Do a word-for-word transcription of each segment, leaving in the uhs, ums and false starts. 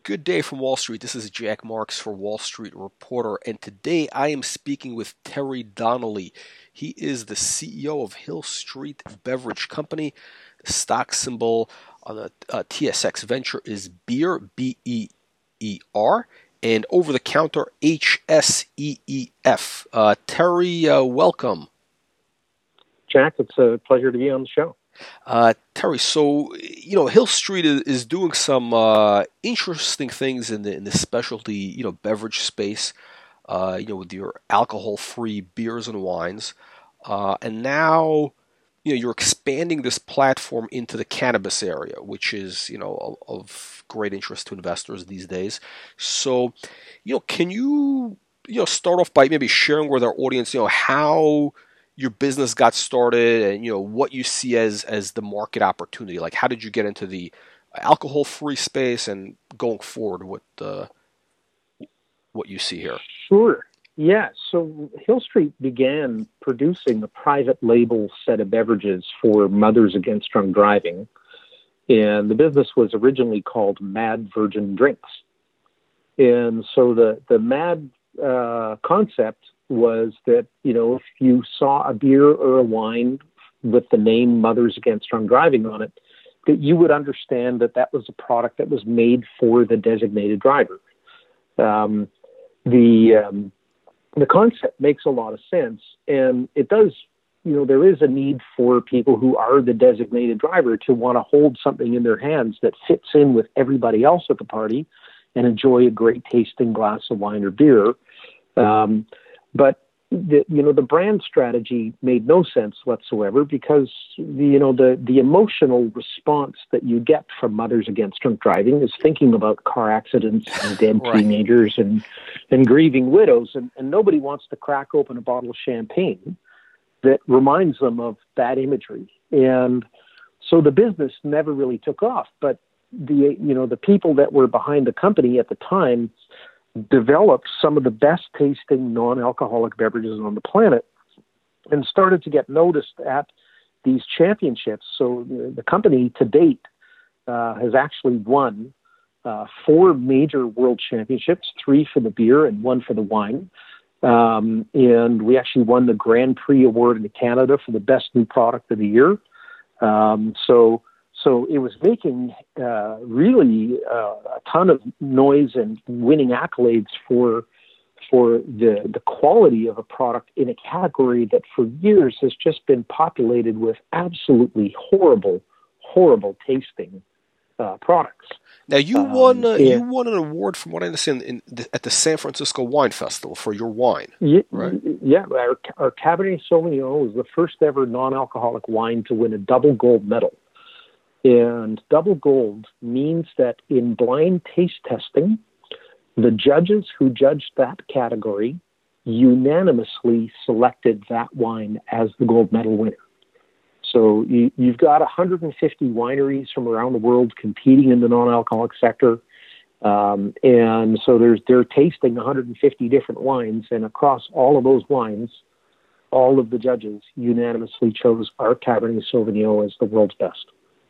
Good day from Wall Street. This is Jack Marks for Wall Street Reporter, and today I am speaking with Terry Donnelly. He is the C E O of Hill Street Beverage Company. The stock symbol on the uh, T S X Venture is BEER, B E E R, and over-the-counter H S E E F. Uh, Terry, uh, welcome. Jack, it's a pleasure to be on the show. Uh, Terry, so you know Hill Street is, is doing some uh, interesting things in the in the specialty you know beverage space. Uh, you know with your alcohol-free beers and wines, uh, and now you know you're expanding this platform into the cannabis area, which is you know of, of great interest to investors these days. So, you know, can you you know start off by maybe sharing with our audience you know how your business got started and you know what you see as as the market opportunity? Like, how did you get into the alcohol free space, and going forward what uh, what you see here? Sure. Yeah. So Hill Street began producing a private label set of beverages for Mothers Against Drunk Driving, and the business was originally called Mad Virgin Drinks. And so the the Mad uh, concept was that, you know, if you saw a beer or a wine with the name Mothers Against Drunk Driving on it, that you would understand that that was a product that was made for the designated driver. Um, the um, the concept makes a lot of sense, and it does, you know, there is a need for people who are the designated driver to want to hold something in their hands that fits in with everybody else at the party and enjoy a great tasting glass of wine or beer. Um, But the, you know, the brand strategy made no sense whatsoever because the, you know the the emotional response that you get from Mothers Against Drunk Driving is thinking about car accidents and dead Right. teenagers and and grieving widows, and, and nobody wants to crack open a bottle of champagne that reminds them of that imagery. And so the business never really took off. But the you know the people that were behind the company at the time developed some of the best tasting non-alcoholic beverages on the planet and started to get noticed at these championships. So the company to date uh, has actually won uh, four major world championships, three for the beer and one for the wine. Um, and we actually won the Grand Prix award in Canada for the best new product of the year. Um, so So it was making uh, really uh, a ton of noise and winning accolades for for the the quality of a product in a category that for years has just been populated with absolutely horrible, horrible tasting uh, products. Now you Um, won uh, and, you won an award from what I understand in the, at the San Francisco Wine Festival for your wine, y- right? Yeah, our, our Cabernet Sauvignon was the first ever non-alcoholic wine to win a double gold medal. And double gold means that in blind taste testing, the judges who judged that category unanimously selected that wine as the gold medal winner. So you, you've got one hundred fifty wineries from around the world competing in the non-alcoholic sector. Um, and so there's, they're tasting one hundred fifty different wines, and across all of those wines, all of the judges unanimously chose our Cabernet Sauvignon as the world's best.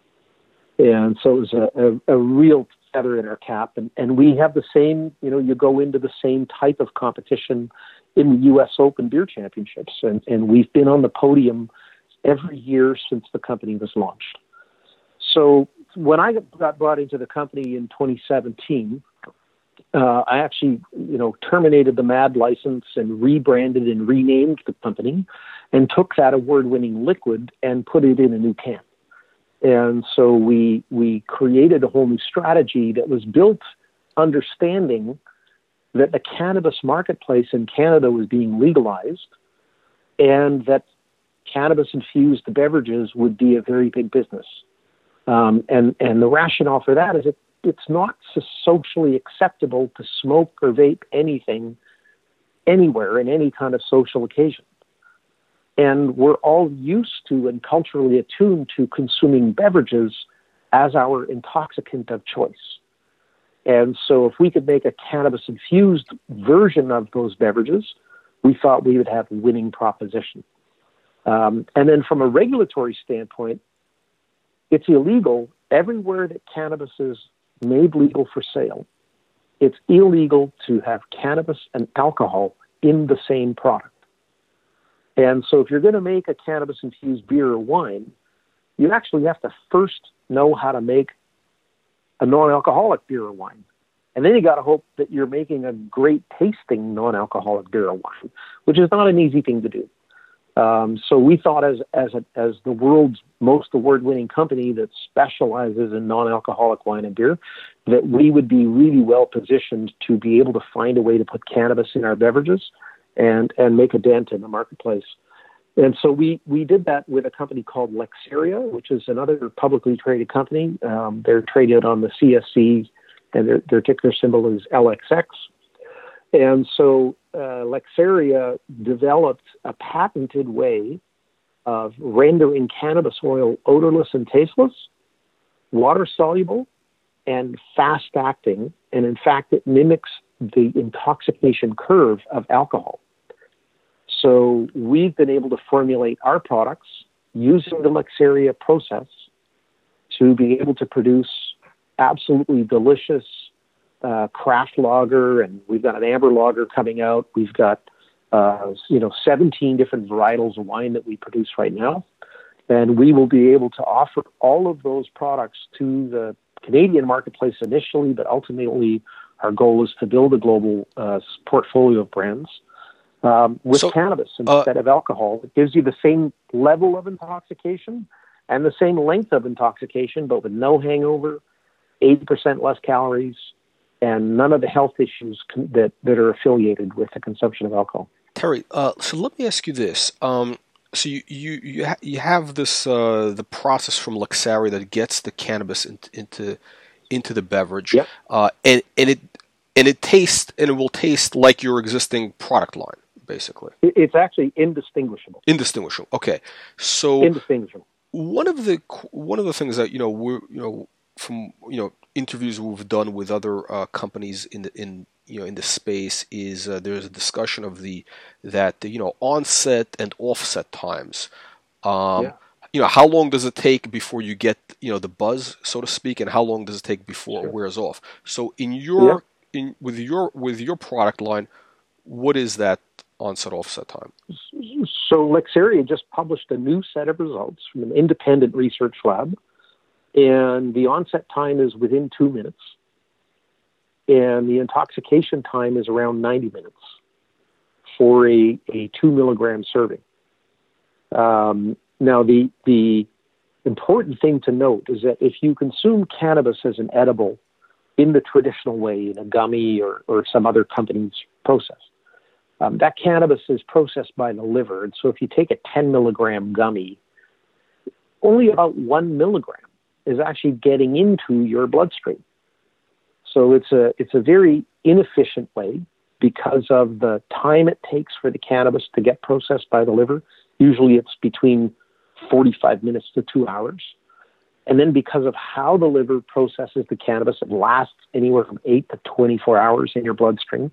And so it was a, a, a real feather in our cap. And, and we have the same, you know, you go into the same type of competition in the U S Open Beer Championships. And, and we've been on the podium every year since the company was launched. So when I got brought into the company in twenty seventeen, uh, I actually, you know, terminated the MAD license and rebranded and renamed the company and took that award-winning liquid and put it in a new can. And so we we created a whole new strategy that was built understanding that the cannabis marketplace in Canada was being legalized and that cannabis-infused beverages would be a very big business. Um, and, and the rationale for that is it, it's not so socially acceptable to smoke or vape anything anywhere in any kind of social occasion. And we're all used to and culturally attuned to consuming beverages as our intoxicant of choice. And so if we could make a cannabis-infused version of those beverages, we thought we would have a winning proposition. Um, and then from a regulatory standpoint, it's illegal everywhere that cannabis is made legal for sale. it's illegal to have cannabis and alcohol in the same product. And so if you're going to make a cannabis-infused beer or wine, you actually have to first know how to make a non-alcoholic beer or wine. And then you got to hope that you're making a great tasting non-alcoholic beer or wine, which is not an easy thing to do. Um, so we thought as as a, as the world's most award-winning company that specializes in non-alcoholic wine and beer, that we would be really well positioned to be able to find a way to put cannabis in our beverages and and make a dent in the marketplace. And so we, we did that with a company called Lexaria, which is another publicly traded company. Um, they're traded on the C S C, and their, their ticker symbol is L X X. And so uh, Lexaria developed a patented way of rendering cannabis oil odorless and tasteless, water-soluble, and fast-acting. And in fact, it mimics the intoxication curve of alcohol. So we've been able to formulate our products using the Lexaria process to be able to produce absolutely delicious uh, craft lager, and we've got an amber lager coming out. We've got uh, you know seventeen different varietals of wine that we produce right now, and we will be able to offer all of those products to the Canadian marketplace initially, but ultimately our goal is to build a global uh, portfolio of brands. Um, with so, cannabis instead uh, of alcohol. It gives you the same level of intoxication and the same length of intoxication, but with no hangover, eighty percent less calories, and none of the health issues con- that, that are affiliated with the consumption of alcohol. Terry, uh, so let me ask you this. Um, so you you you, ha- you have this uh, the process from Lexaria that gets the cannabis in- into into the beverage, Yep. uh, and and it and it tastes and it will taste like your existing product line, basically. It, it's actually indistinguishable. Indistinguishable. Okay, so Indistinguishable. one of the one of the things that you know we're you know from you know interviews we've done with other uh, companies in the in you know in the space is uh, there's a discussion of the that the, you know onset and offset times. Um, Yeah. You know, how long does it take before you get you know the buzz, so to speak, and how long does it take before Sure. it wears off? So in your in with your with your product line, what is that onset offset time? So Lexaria just published a new set of results from an independent research lab, and the onset time is within two minutes, and the intoxication time is around ninety minutes for a, a two milligram serving. Um, now, the the important thing to note is that if you consume cannabis as an edible in the traditional way, in a gummy or, or some other company's process, Um, that cannabis is processed by the liver. And so if you take a ten milligram gummy, only about one milligram is actually getting into your bloodstream. So it's a, it's a very inefficient way because of the time it takes for the cannabis to get processed by the liver. Usually it's between forty-five minutes to two hours. And then because of how the liver processes the cannabis, it lasts anywhere from eight to twenty-four hours in your bloodstream.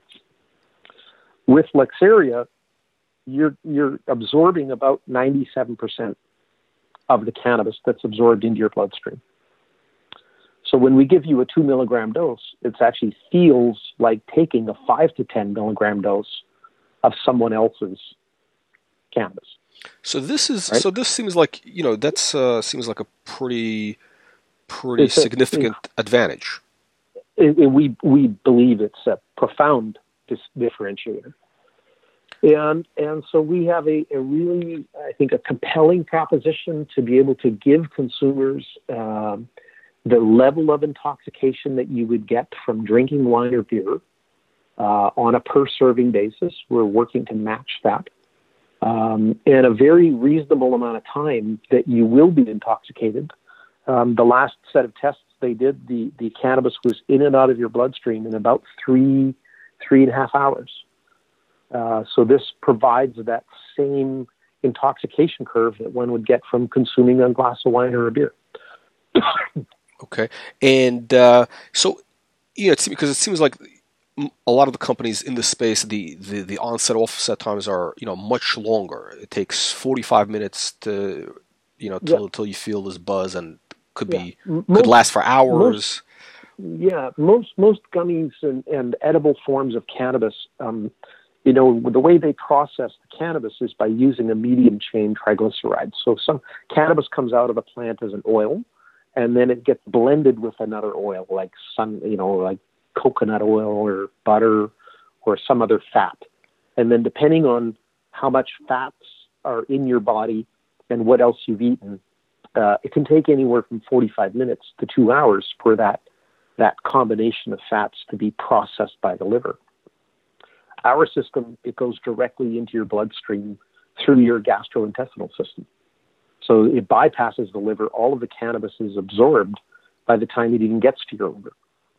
With Lexaria, you're you're absorbing about ninety-seven percent of the cannabis that's absorbed into your bloodstream. So when we give you a two milligram dose, it actually feels like taking a five to ten milligram dose of someone else's cannabis. So this is Right? so this seems like you know that's uh, seems like a pretty pretty It's a- significant advantage. It, it, we we believe it's a profound dis- differentiator. And and so we have a, a really, I think, a compelling proposition to be able to give consumers um, the level of intoxication that you would get from drinking wine or beer uh, on a per-serving basis. We're working to match that. Um, and a very reasonable amount of time that you will be intoxicated. Um, the last set of tests they did, the, the cannabis was in and out of your bloodstream in about three, three and a half hours. Uh, so this provides that same intoxication curve that one would get from consuming a glass of wine or a beer. Okay, and uh, so you know, it's, because it seems like a lot of the companies in this space, the, the, the onset offset times are you know much longer. It takes forty-five minutes to you know till Yeah. till you feel this buzz, and could Yeah. be M- could most- last for hours. most- yeah, most most gummies and, and edible forms of cannabis, um, you know, the way they process the cannabis is by using a medium chain triglyceride. So some cannabis comes out of the plant as an oil, and then it gets blended with another oil, like sun, you know, like coconut oil or butter or some other fat. And then depending on how much fats are in your body and what else you've eaten, uh, it can take anywhere from forty-five minutes to two hours for that that combination of fats to be processed by the liver. Our system, it goes directly into your bloodstream through your gastrointestinal system. So it bypasses the liver. All of the cannabis is absorbed by the time it even gets to your liver,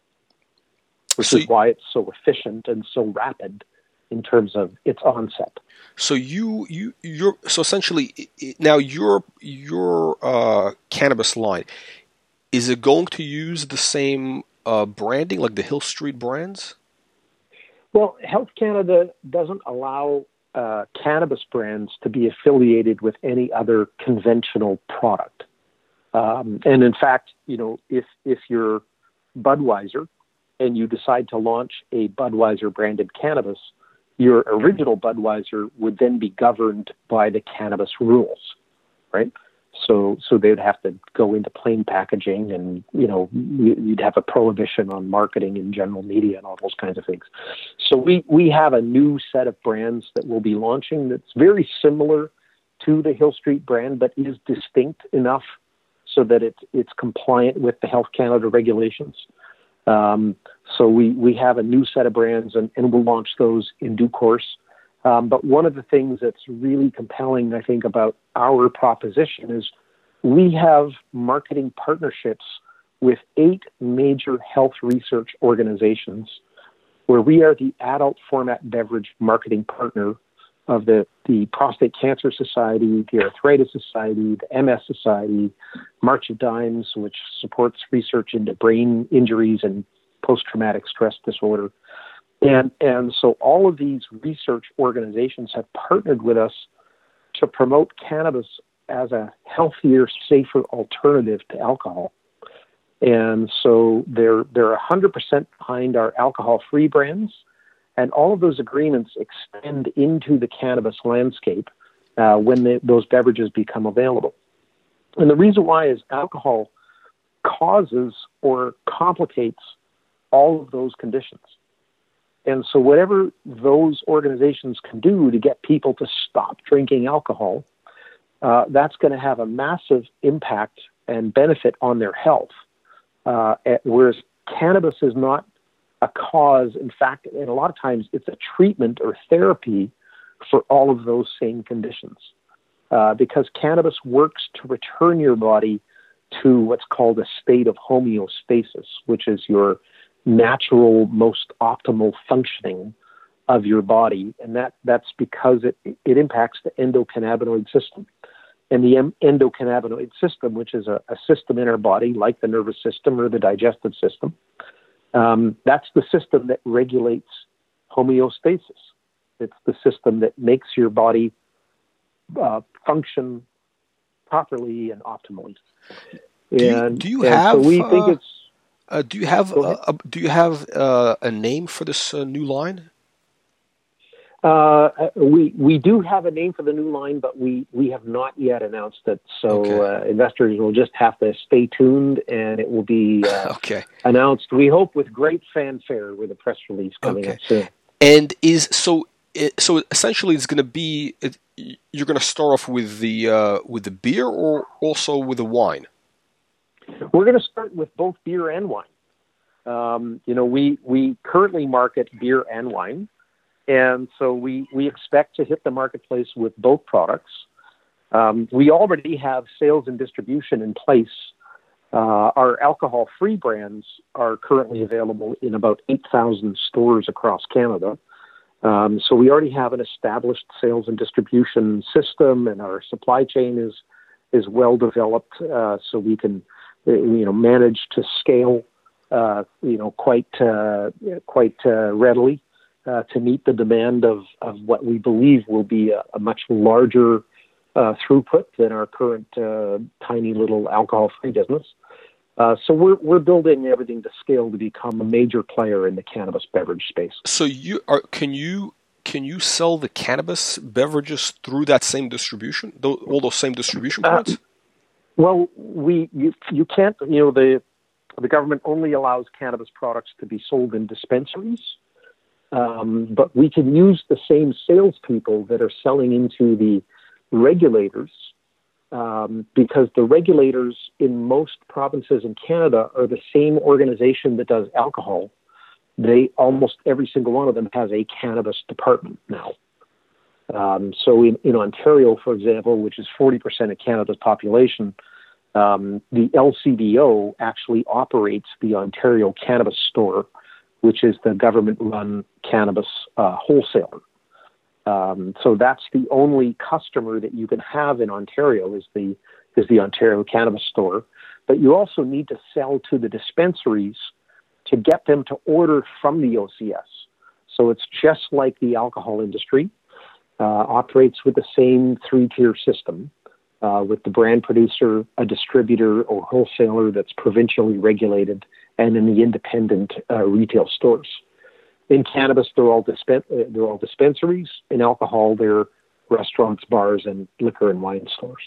which so is why it's so efficient and so rapid in terms of its onset. So you you you're so essentially now your your uh, cannabis line, is it going to use the same uh, branding like the Hill Street brands? Well, Health Canada doesn't allow uh, cannabis brands to be affiliated with any other conventional product. Um, and in fact, you know, if if you're Budweiser and you decide to launch a Budweiser branded cannabis, your original Budweiser would then be governed by the cannabis rules, right? So, so they'd have to go into plain packaging, and you know, you'd have a prohibition on marketing in general media and all those kinds of things. So, we we have a new set of brands that we'll be launching that's very similar to the Hill Street brand, but is distinct enough so that it's it's compliant with the Health Canada regulations. Um, so we, we have a new set of brands, and, and we'll launch those in due course. Um, but one of the things that's really compelling, I think, about our proposition is we have marketing partnerships with eight major health research organizations where we are the adult format beverage marketing partner of the, the Prostate Cancer Society, the Arthritis Society, the M S Society, March of Dimes, which supports research into brain injuries and post-traumatic stress disorder. And, and so all of these research organizations have partnered with us to promote cannabis as a healthier, safer alternative to alcohol. And so they're, they're one hundred percent behind our alcohol-free brands. And all of those agreements extend into the cannabis landscape uh, when the, those beverages become available. And the reason why is alcohol causes or complicates all of those conditions. And so whatever those organizations can do to get people to stop drinking alcohol, uh, that's going to have a massive impact and benefit on their health. Uh, whereas cannabis is not a cause. In fact, and a lot of times it's a treatment or therapy for all of those same conditions. Uh, because cannabis works to return your body to what's called a state of homeostasis, which is your natural, most optimal functioning of your body. And that, that's because it, it impacts the endocannabinoid system. And the em- endocannabinoid system, which is a, a system in our body, like the nervous system or the digestive system, um, that's the system that regulates homeostasis. It's the system that makes your body uh, function properly and optimally. Do you, and, do you and have? So we uh, think it's. Uh, do you have uh, a, do you have uh, a name for this uh, new line? Uh, we we do have a name for the new line, but we, we have not yet announced it. So Okay. uh, investors will just have to stay tuned, and it will be uh, Okay. announced. We hope with great fanfare with a press release coming Okay. up soon. And is so it, so essentially it's going to be it, you're going to start off with the uh, with the beer or also with the wine. We're going to start with both beer and wine. Um, you know, we we currently market beer and wine. And so we, we expect to hit the marketplace with both products. Um, we already have sales and distribution in place. Uh, our alcohol-free brands are currently available in about eight thousand stores across Canada. Um, so we already have an established sales and distribution system, and our supply chain is is well developed, uh, so we can you know manage to scale uh, you know quite uh, quite uh, readily. Uh, to meet the demand of, of what we believe will be a, a much larger uh, throughput than our current uh, tiny little alcohol-free business. Uh, so we're we're building everything to scale to become a major player in the cannabis beverage space. So you are can you can you sell the cannabis beverages through that same distribution, those, all those same distribution points? Uh, well, we you you can't. You know, the the government only allows cannabis products to be sold in dispensaries, um, but we can use the same salespeople that are selling into the regulators. Um, because the regulators in most provinces in Canada are the same organization that does alcohol. They almost every single one of them has a cannabis department now. Um, so in, in Ontario, for example, which is forty percent of Canada's population, um, the L C B O actually operates the Ontario Cannabis Store, which is the government-run cannabis uh, wholesaler. Um, so that's the only customer that you can have in Ontario is the is the Ontario Cannabis Store. But you also need to sell to the dispensaries to get them to order from the O C S. So it's just like the alcohol industry, uh, operates with the same three-tier system, uh, with the brand producer, a distributor or wholesaler that's provincially regulated, and then the independent uh, retail stores. In cannabis, they're all dispen- uh, they're all dispensaries. In alcohol, they're restaurants, bars, and liquor and wine stores.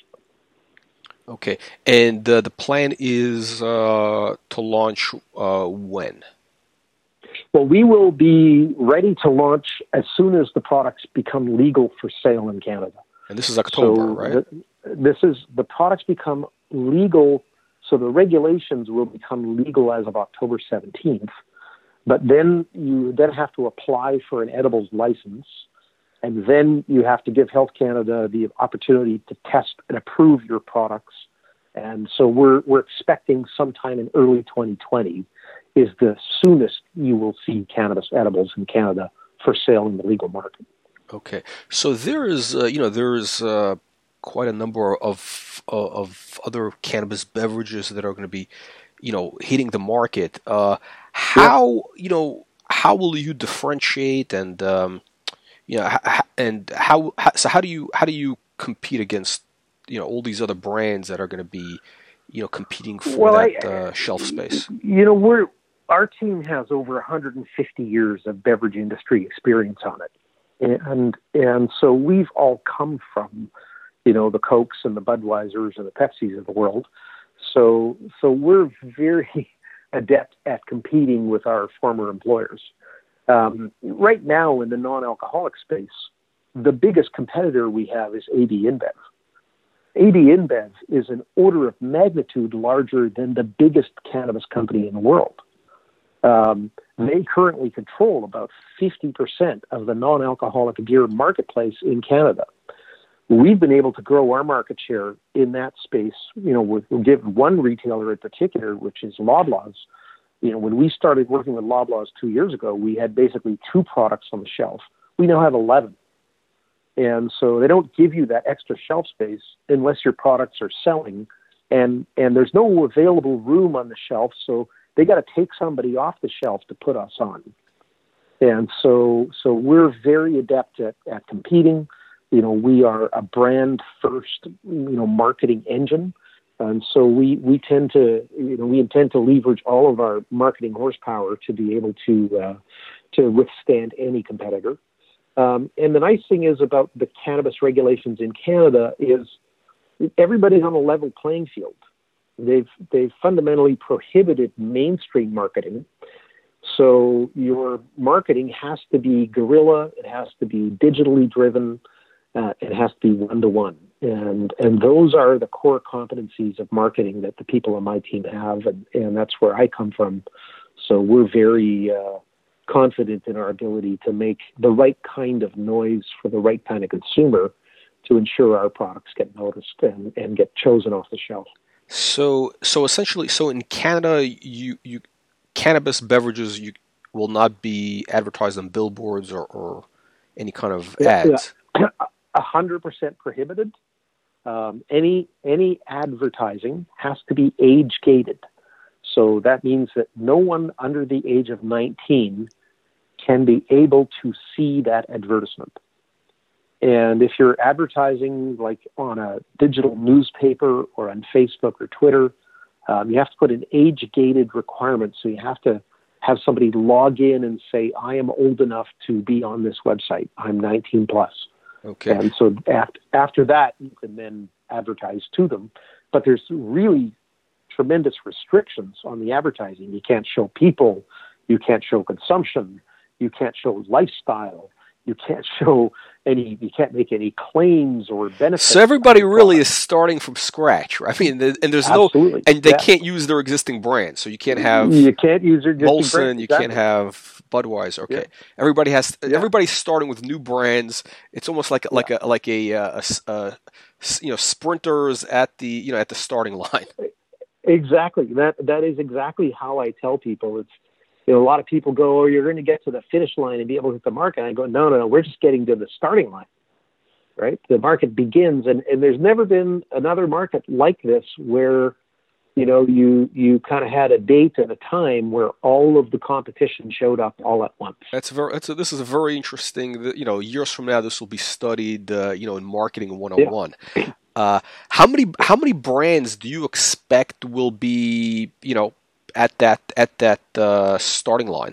Okay, and uh, the plan is uh, to launch uh, when? Well, we will be ready to launch as soon as the products become legal for sale in Canada. And this is October, so right? The, this is the products become legal. So the regulations will become legal as of October seventeenth. But then you then have to apply for an edibles license, and then you have to give Health Canada the opportunity to test and approve your products. And so we're we're expecting sometime in early twenty twenty is the soonest you will see cannabis edibles in Canada for sale in the legal market. Okay, so there is uh, you know there is uh, quite a number of of other cannabis beverages that are going to be you know hitting the market. Uh, How you know how will you differentiate and um, you know and how, how so how do you how do you compete against you know all these other brands that are going to be you know competing for well, that I, uh, shelf space? You know, we're our team has over one hundred fifty years of beverage industry experience on it, and and so we've all come from you know the Cokes and the Budweisers and the Pepsis of the world, so so we're very adept at competing with our former employers. Um, right now in the non-alcoholic space, the biggest competitor we have is A B InBev. A B InBev is an order of magnitude larger than the biggest cannabis company in the world. Um, they currently control about fifty percent of the non-alcoholic beer marketplace in Canada. We've been able to grow our market share in that space. You know, we'll give one retailer in particular, which is Loblaws. You know, when we started working with Loblaws two years ago, we had basically two products on the shelf. We now have eleven. And so they don't give you that extra shelf space unless your products are selling. And, and there's no available room on the shelf, so they got to take somebody off the shelf to put us on. And so, so we're very adept at, at competing. You know, we are a brand first, you know, marketing engine. And so we, we tend to, you know, we intend to leverage all of our marketing horsepower to be able to, uh, to withstand any competitor. Um, and the nice thing is about the cannabis regulations in Canada is everybody's on a level playing field. They've, they've fundamentally prohibited mainstream marketing. So your marketing has to be guerrilla. It has to be digitally driven. Uh, it has to be one-to-one. And and those are the core competencies of marketing that the people on my team have, and, and that's where I come from. So we're very uh, confident in our ability to make the right kind of noise for the right kind of consumer to ensure our products get noticed and, and get chosen off the shelf. So so essentially, so in Canada, you you cannabis beverages you will not be advertised on billboards or, or any kind of ads. A hundred percent prohibited. Um, any any advertising has to be age gated. So that means that no one under the age of nineteen can be able to see that advertisement. And if you're advertising like on a digital newspaper or on Facebook or Twitter, Um, you have to put an age-gated requirement, so you have to have somebody log in and say, I am old enough to be on this website. I'm nineteen plus. Okay. And so after, after that, you can then advertise to them. But there's really tremendous restrictions on the advertising. You can't show people. You can't show consumption. You can't show lifestyle. You can't show any, you can't make any claims or benefits. So everybody really is starting from scratch, right? I mean, and there's Absolutely. no, and they yeah. can't use their existing brand. So you can't have you can't use their existing Molson, brand. you Exactly. can't have Budweiser. Okay, Yeah. everybody has, Yeah. everybody's starting with new brands. It's almost like like a like a, uh, a, a you know sprinters at the you know at the starting line. Exactly. That that is exactly how I tell people. It's You know, a lot of people go, oh, you're going to get to the finish line and be able to hit the market. And I go, no, no, no, we're just getting to the starting line, right? The market begins, and, and there's never been another market like this where, you know, you you kind of had a date and a time where all of the competition showed up all at once. That's very. That's a, this is a very interesting. You know, years from now, this will be studied. Uh, you know, in marketing one oh one. Yeah. Uh, how many how many brands do you expect will be, you know, at that at that uh, starting line?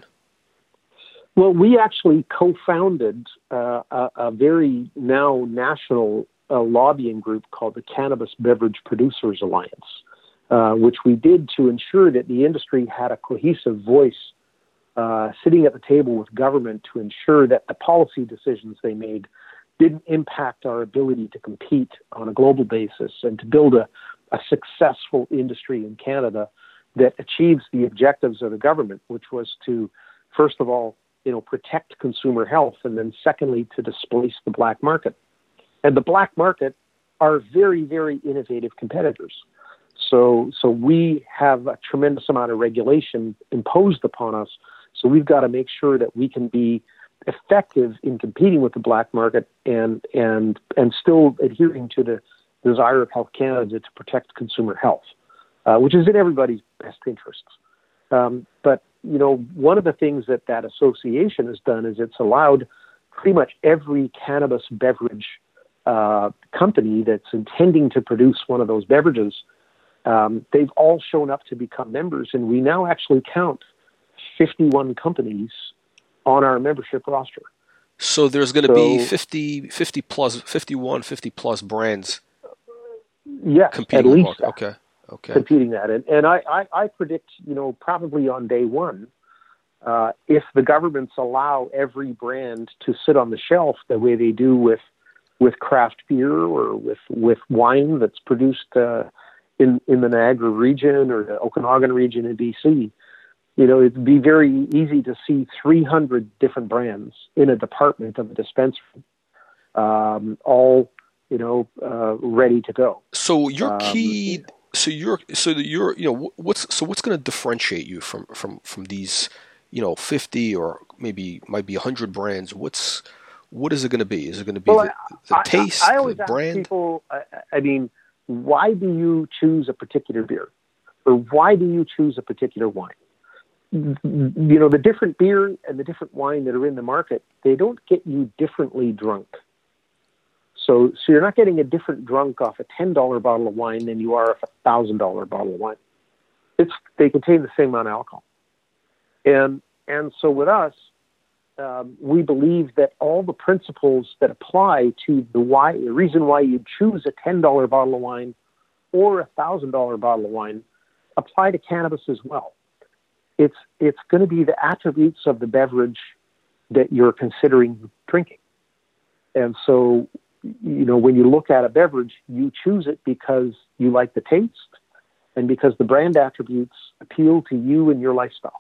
Well, we actually co-founded uh, a, a very now national uh, lobbying group called the Cannabis Beverage Producers Alliance, uh, which we did to ensure that the industry had a cohesive voice uh, sitting at the table with government to ensure that the policy decisions they made didn't impact our ability to compete on a global basis and to build a, a successful industry in Canada that achieves the objectives of the government, which was to, first of all, you know, protect consumer health, and then secondly, to displace the black market. And the black market are very, very innovative competitors. So, so we have a tremendous amount of regulation imposed upon us. So we've got to make sure that we can be effective in competing with the black market and and and still adhering to the desire of Health Canada to protect consumer health. Uh, which is in everybody's best interests. Um, but, you know, one of the things that that association has done is it's allowed pretty much every cannabis beverage uh, company that's intending to produce one of those beverages, um, they've all shown up to become members, and we now actually count fifty-one companies on our membership roster. So there's going to so, be fifty, fifty plus, fifty-one, fifty plus brands yes, competing at in the least market. Okay. Okay. Competing that. And, and I, I, I predict, you know, probably on day one, uh, if the governments allow every brand to sit on the shelf the way they do with with craft beer or with, with wine that's produced uh, in, in the Niagara region or the Okanagan region in B C, you know, it'd be very easy to see three hundred different brands in a department of a dispensary, um, all, you know, uh, ready to go. So your Um, key... So you're so you're you know what's so what's going to differentiate you from from from these you know fifty or maybe might be a hundred brands? What's what is it going to be? Is it going to be well, the, the I, taste, I, I always the ask brand? people, I, I mean, why do you choose a particular beer, or why do you choose a particular wine? You know, the different beer and the different wine that are in the market, they don't get you differently drunk. So, so you're not getting a different drunk off a ten dollar bottle of wine than you are off a one thousand dollar bottle of wine. It's, they contain the same amount of alcohol. And, and so with us, um, we believe that all the principles that apply to the why, the reason why you choose a ten dollar bottle of wine or a one thousand dollar bottle of wine apply to cannabis as well. It's, it's going to be the attributes of the beverage that you're considering drinking. And so, you know, when you look at a beverage, you choose it because you like the taste and because the brand attributes appeal to you and your lifestyle.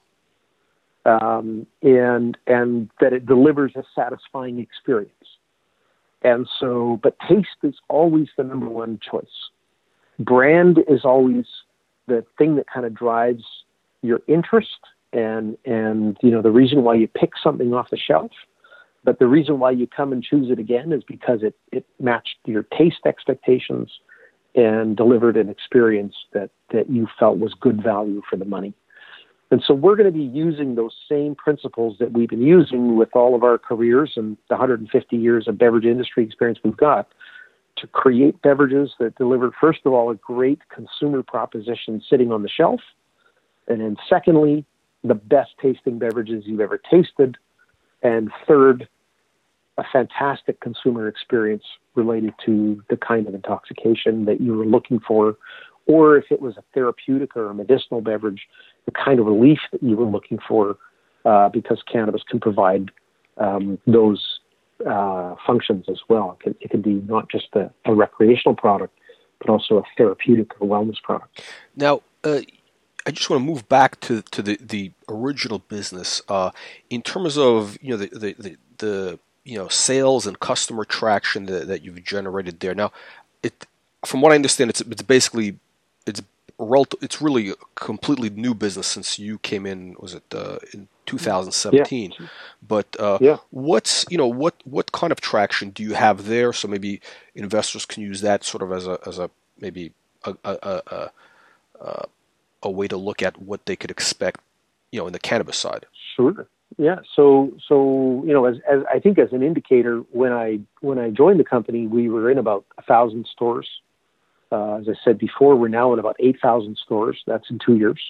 Um, and, and that it delivers a satisfying experience. And so, but taste is always the number one choice. Brand is always the thing that kind of drives your interest and, and, you know, the reason why you pick something off the shelf. But the reason why you come and choose it again is because it, it matched your taste expectations and delivered an experience that, that you felt was good value for the money. And so we're going to be using those same principles that we've been using with all of our careers and the one hundred fifty years of beverage industry experience we've got to create beverages that deliver, first of all, a great consumer proposition sitting on the shelf, and then secondly, the best tasting beverages you've ever tasted, and third, a fantastic consumer experience related to the kind of intoxication that you were looking for, or if it was a therapeutic or a medicinal beverage, the kind of relief that you were looking for, uh, because cannabis can provide um, those uh, functions as well. It can, it can be not just a, a recreational product, but also a therapeutic or wellness product. Now, uh, I just want to move back to, to the, the original business uh, in terms of you know the the, the, the you know sales and customer traction that, that you've generated there. Now, it from what I understand, it's it's basically it's it's really a completely new business since you came in. Was it uh, in two thousand seventeen? Yeah. But uh, yeah. what's you know what what kind of traction do you have there? So maybe investors can use that sort of as a as a maybe a a, a, a, a way to look at what they could expect, you know, in the cannabis side. Sure. Yeah. So so you know, as as I think as an indicator, when I when I joined the company, we were in about a thousand stores. Uh, as I said before, we're now in about eight thousand stores. That's in two years.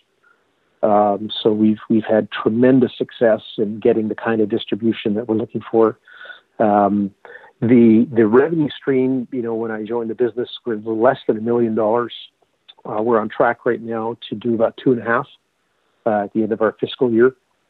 Um, so we've we've had tremendous success in getting the kind of distribution that we're looking for. Um, the the revenue stream, you know, when I joined the business, was less than a million dollars. Uh, we're on track right now to do about two and a half uh, at the end of our fiscal year.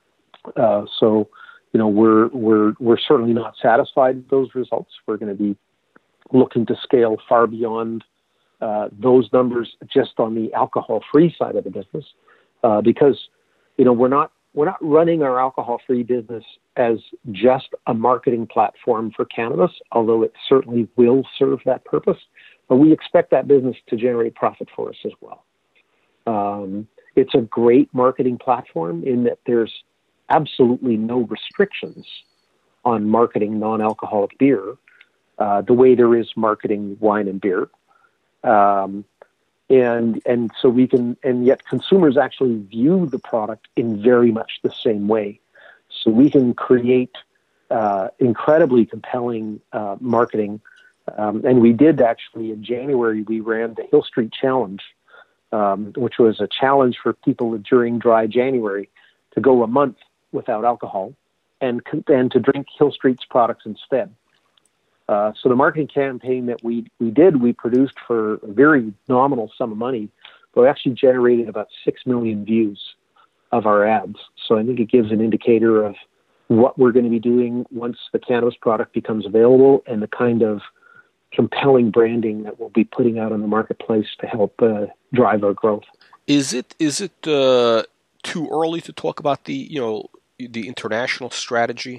Uh, so, you know, we're we're we're certainly not satisfied with those results. We're going to be looking to scale far beyond Uh, those numbers just on the alcohol-free side of the business, uh, because you know we're not we're not running our alcohol-free business as just a marketing platform for cannabis, although it certainly will serve that purpose. But we expect that business to generate profit for us as well. Um, it's a great marketing platform in that there's absolutely no restrictions on marketing non-alcoholic beer, uh, the way there is marketing wine and beer. Um, and, and so we can, and yet consumers actually view the product in very much the same way. So we can create, uh, incredibly compelling, uh, marketing. Um, and we did actually in January, we ran the Hill Street Challenge, um, which was a challenge for people during dry January to go a month without alcohol and, and to drink Hill Street's products instead. Uh, so the marketing campaign that we, we did, we produced for a very nominal sum of money, but we actually generated about six million views of our ads. So I think it gives an indicator of what we're going to be doing once the cannabis product becomes available and the kind of compelling branding that we'll be putting out on the marketplace to help uh, drive our growth. Is it is it uh, too early to talk about the you know the international strategy?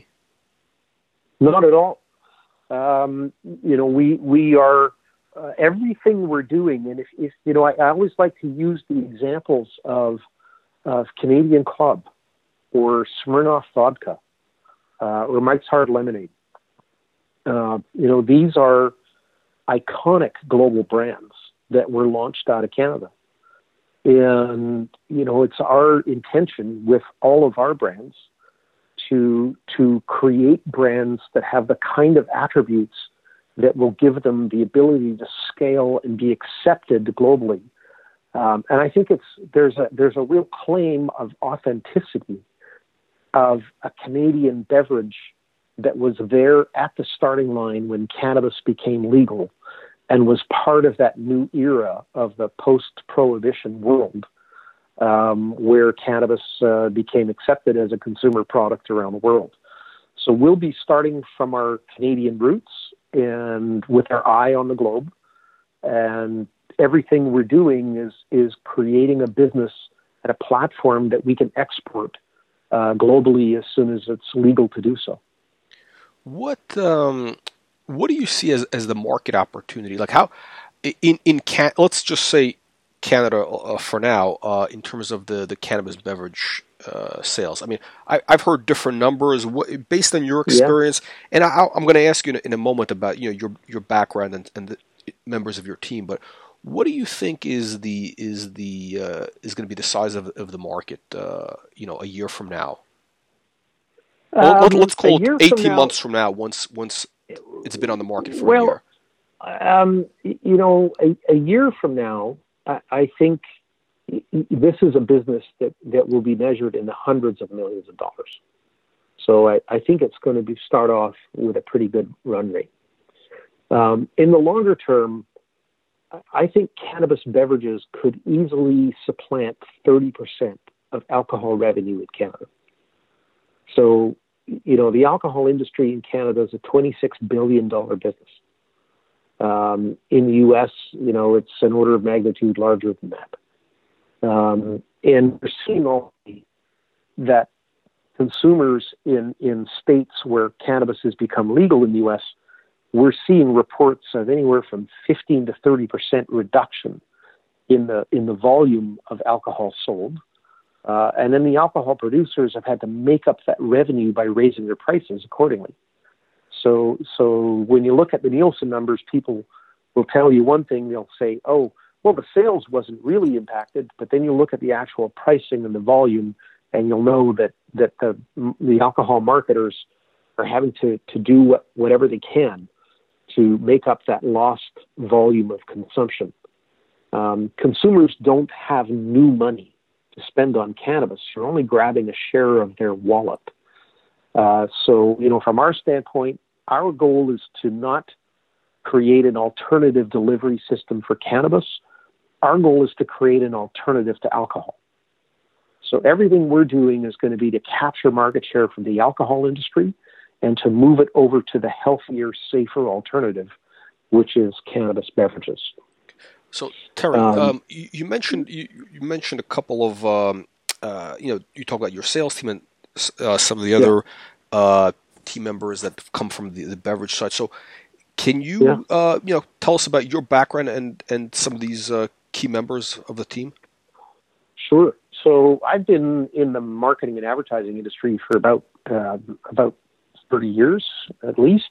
Not at all. Um, you know, we, we are, uh, everything we're doing. And if, if you know, I, I always like to use the examples of, of Canadian Club or Smirnoff Vodka, uh, or Mike's Hard Lemonade. Uh, you know, these are iconic global brands that were launched out of Canada. And, you know, it's our intention with all of our brands to to create brands that have the kind of attributes that will give them the ability to scale and be accepted globally. Um, and I think it's there's a there's a real claim of authenticity of a Canadian beverage that was there at the starting line when cannabis became legal and was part of that new era of the post-prohibition world. Um, where cannabis uh, became accepted as a consumer product around the world. So we'll be starting from our Canadian roots and with our eye on the globe. And everything we're doing is is creating a business and a platform that we can export uh, globally as soon as it's legal to do so. What um, what do you see as, as the market opportunity? Like how in in can let's just say Canada uh, for now, uh, in terms of the, the cannabis beverage uh, sales. I mean, I, I've heard different numbers what, based on your experience, yeah. and I, I'm going to ask you in a, in a moment about you know your your background and, and the members of your team. But what do you think is the is the uh, is going to be the size of of the market? Uh, you know, a year from now. Um, Let, let's call it eighteen now, months from now. Once once it's been on the market for well, a year. Um, you know, a, a year from now, I, I think this is a business that, that will be measured in the hundreds of millions of dollars. So I, I think it's going to be start off with a pretty good run rate. Um, in the longer term, I think cannabis beverages could easily supplant thirty percent of alcohol revenue in Canada. So, you know, the alcohol industry in Canada is a twenty-six billion dollars business. Um, in the U S, you know, it's an order of magnitude larger than that. Um, and we're seeing already that consumers in, in states where cannabis has become legal in the U S, we're seeing reports of anywhere from fifteen to thirty percent reduction in the in the volume of alcohol sold. Uh, and then the alcohol producers have had to make up that revenue by raising their prices accordingly. So, so when you look at the Nielsen numbers, people will tell you one thing. They'll say, oh, well, the sales wasn't really impacted. But then you look at the actual pricing and the volume, and you'll know that, that the, the alcohol marketers are having to, to do what, whatever they can to make up that lost volume of consumption. Um, consumers don't have new money to spend on cannabis. You're only grabbing a share of their wallet. Uh, so, you know, from our standpoint, our goal is to not create an alternative delivery system for cannabis. Our goal is to create an alternative to alcohol. So everything we're doing is going to be to capture market share from the alcohol industry and to move it over to the healthier, safer alternative, which is cannabis beverages. So, Terry, Um, um, you, you mentioned you, you mentioned a couple of um, uh, you know you talk about your sales team and uh, some of the other yeah. uh, team members that come from the, the beverage side. So, can you yeah. uh, you know tell us about your background and and some of these uh, key members of the team? Sure. So, I've been in the marketing and advertising industry for about uh, about thirty years at least.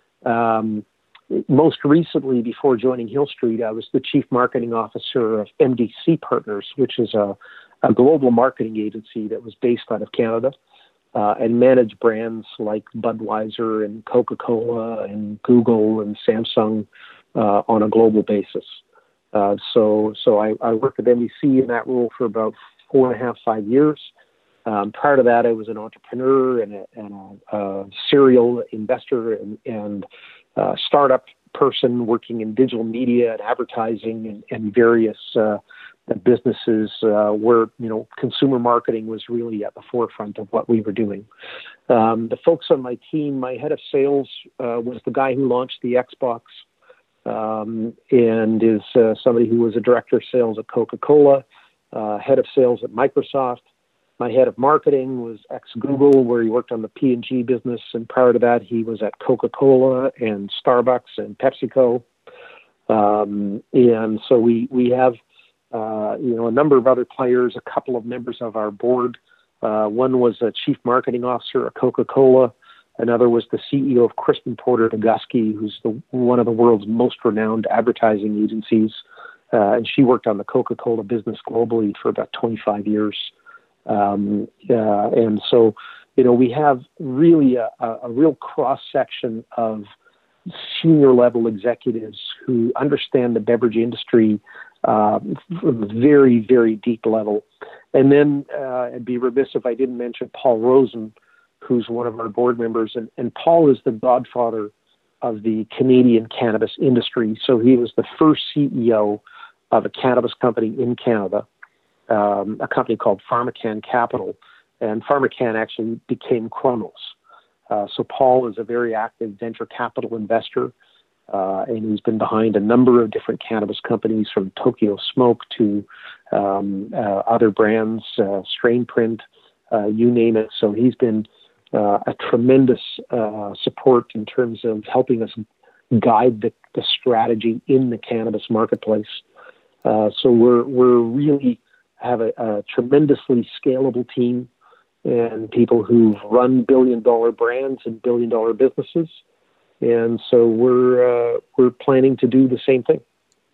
Um, Most recently, before joining Hill Street, I was the Chief Marketing Officer of M D C Partners, which is a, a global marketing agency that was based out of Canada uh, and managed brands like Budweiser and Coca-Cola and Google and Samsung uh, on a global basis. Uh, so so I, I worked at M D C in that role for about four and a half, five years. Um, prior to that, I was an entrepreneur and a, and a, a serial investor and, and Uh, startup person working in digital media and advertising and, and various uh, businesses uh, where, you know, consumer marketing was really at the forefront of what we were doing. Um, the folks on my team, my head of sales uh, was the guy who launched the Xbox um, and is uh, somebody who was a director of sales at Coca-Cola, uh, head of sales at Microsoft. My head of marketing was ex-Google, where he worked on the P and G business, and prior to that, he was at Coca-Cola and Starbucks and PepsiCo. Um, and so we we have uh, you know a number of other players, a couple of members of our board. Uh, one was a chief marketing officer at Coca-Cola. Another was the C E O of Crispin Porter Degusky, who's the, one of the world's most renowned advertising agencies, uh, and she worked on the Coca-Cola business globally for about twenty-five years. Um, uh, and so, you know, we have really a, a real cross-section of senior level executives who understand the beverage industry uh, from a very, very deep level. And then uh, I'd be remiss if I didn't mention Paul Rosen, who's one of our board members. And, and Paul is the godfather of the Canadian cannabis industry. So he was the first C E O of a cannabis company in Canada. Um, a company called PharmaCann Capital, and PharmaCann actually became Cronos. Uh, so Paul is a very active venture capital investor, uh, and he's been behind a number of different cannabis companies, from Tokyo Smoke to um, uh, other brands, uh, Strain Print, uh, you name it. So he's been uh, a tremendous uh, support in terms of helping us guide the, the strategy in the cannabis marketplace. Uh, so we're we're really have a, a tremendously scalable team and people who've run billion dollar brands and billion dollar businesses. And so we're, uh, we're planning to do the same thing.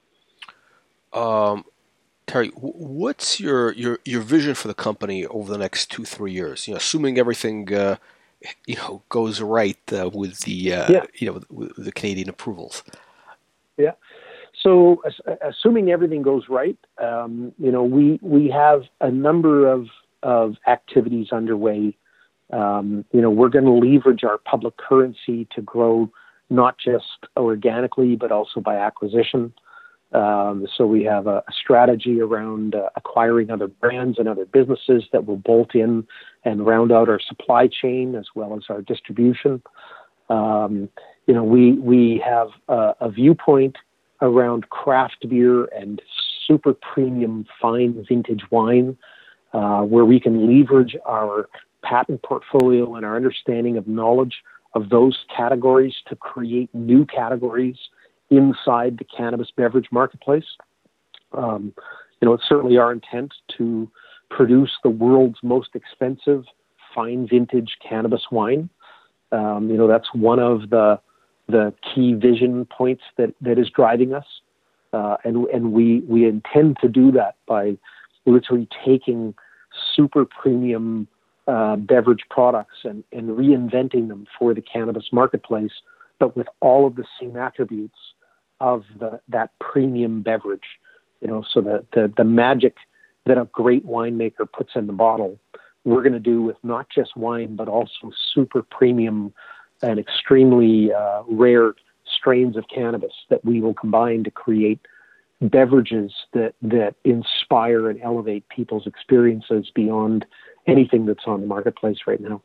Um, Terry, what's your, your, your vision for the company over the next two, three years? You know, assuming everything, uh, you know, goes right uh, with the, uh, yeah. you know, with, with the Canadian approvals. Yeah. So, assuming everything goes right, um, you know, we we have a number of of activities underway. Um, you know, we're going to leverage our public currency to grow not just organically but also by acquisition. Um, so we have a, a strategy around uh, acquiring other brands and other businesses that will bolt in and round out our supply chain as well as our distribution. Um, you know, we we have a, a viewpoint around craft beer and super premium fine vintage wine, uh, where we can leverage our patent portfolio and our understanding of knowledge of those categories to create new categories inside the cannabis beverage marketplace. Um, you know, it's certainly our intent to produce the world's most expensive fine vintage cannabis wine. Um, you know, that's one of the the key vision points that, that is driving us. Uh, and and we, we intend to do that by literally taking super premium uh, beverage products and, and reinventing them for the cannabis marketplace, but with all of the same attributes of the, that premium beverage. You know, so the, the, the magic that a great winemaker puts in the bottle, we're going to do with not just wine, but also super premium and extremely uh, rare strains of cannabis that we will combine to create beverages that, that inspire and elevate people's experiences beyond anything that's on the marketplace right now.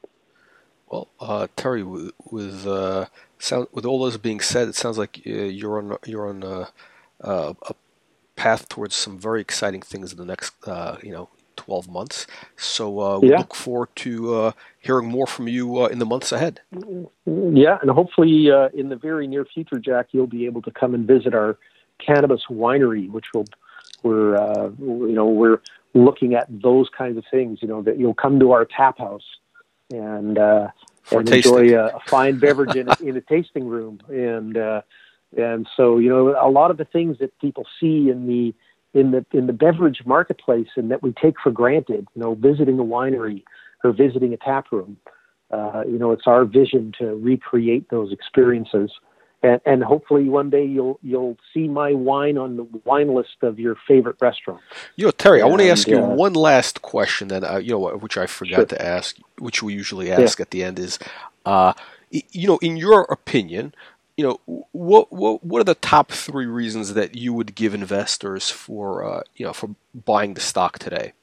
Well, uh, Terry, with with, uh, sound, with all this being said, it sounds like uh, you're on you're on uh, uh, a path towards some very exciting things in the next uh, you know twelve months. So uh, we yeah. look forward to uh, hearing more from you uh, in the months ahead. Yeah, and hopefully uh, in the very near future, Jack, you'll be able to come and visit our cannabis winery, which will we're uh, you know we're looking at those kinds of things. You know, that you'll come to our tap house and uh, and enjoy a, a fine beverage in a, in a tasting room, and uh, and so you know a lot of the things that people see in the in the in the beverage marketplace and that we take for granted, you know, visiting a winery or visiting a tap room, uh, you know, it's our vision to recreate those experiences. And, and hopefully one day you'll you'll see my wine on the wine list of your favorite restaurant. You know, Terry, and, I want to ask you uh, one last question that uh, you know, which I forgot sure. to ask, which we usually ask yeah. at the end is, uh, you know, in your opinion, you know, what what what are the top three reasons that you would give investors for uh, you know for buying the stock today?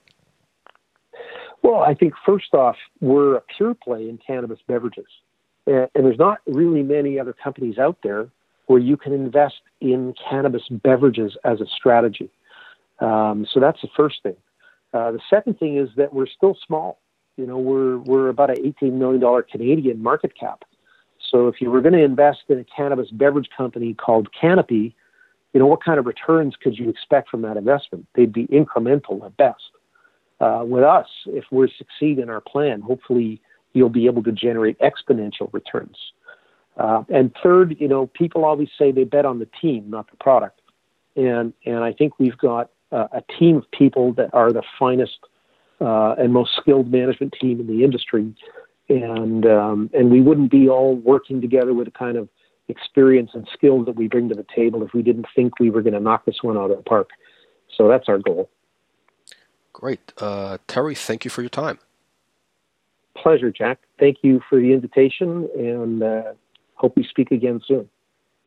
Well, I think first off, we're a pure play in cannabis beverages. And there's not really many other companies out there where you can invest in cannabis beverages as a strategy. Um, so that's the first thing. Uh, the second thing is that we're still small. You know, we're we're about an eighteen million dollars Canadian market cap. So if you were going to invest in a cannabis beverage company called Canopy, you know, what kind of returns could you expect from that investment? They'd be incremental at best. Uh, with us, if we succeed in our plan, hopefully you'll be able to generate exponential returns. Uh, and third, you know, people always say they bet on the team, not the product. And and I think we've got uh, a team of people that are the finest uh, and most skilled management team in the industry. And um, and we wouldn't be all working together with the kind of experience and skills that we bring to the table if we didn't think we were going to knock this one out of the park. So that's our goal. Great. Uh, Terry, thank you for your time. Pleasure, Jack. Thank you for the invitation, and uh, hope we speak again soon.